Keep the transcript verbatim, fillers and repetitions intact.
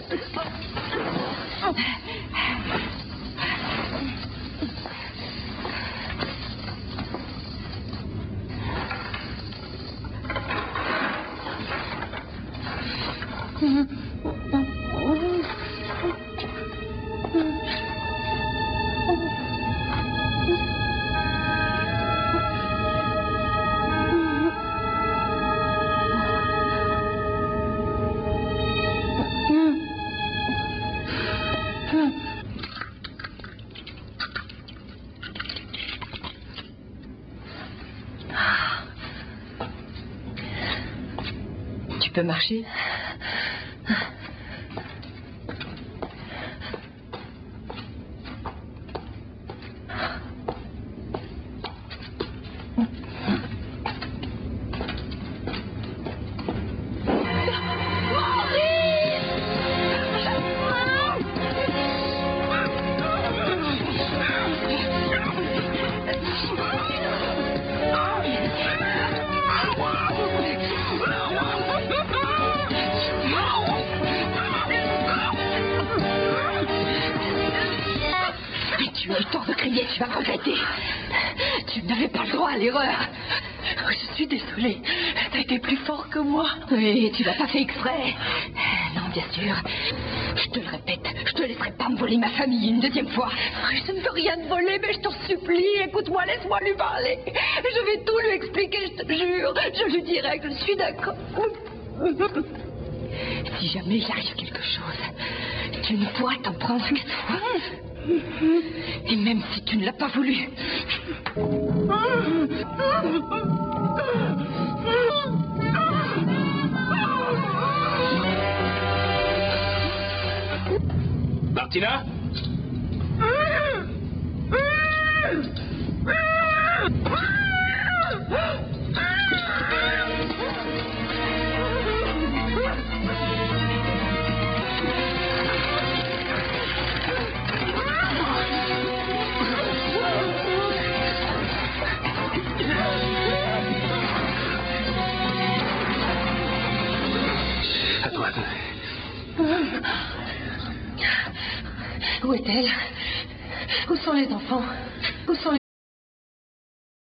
Tu peux marcher? Tu as eu tort de crier, tu vas regretter. Tu n'avais pas le droit à l'erreur. Je suis désolée. T'as été plus fort que moi. Oui, tu l'as pas fait exprès. Non, bien sûr. Je te le répète, je te laisserai pas me voler ma famille une deuxième fois. Je ne veux rien te voler, mais je t'en supplie. Écoute-moi, laisse-moi lui parler. Je vais tout lui expliquer, je te jure. Je lui dirai que je suis d'accord. Si jamais il arrive quelque chose, tu ne pourras t'en prendre qu'à toi. Et même si tu ne l'as pas voulu. Martina? Où est-elle? Où sont les enfants? Où sont les...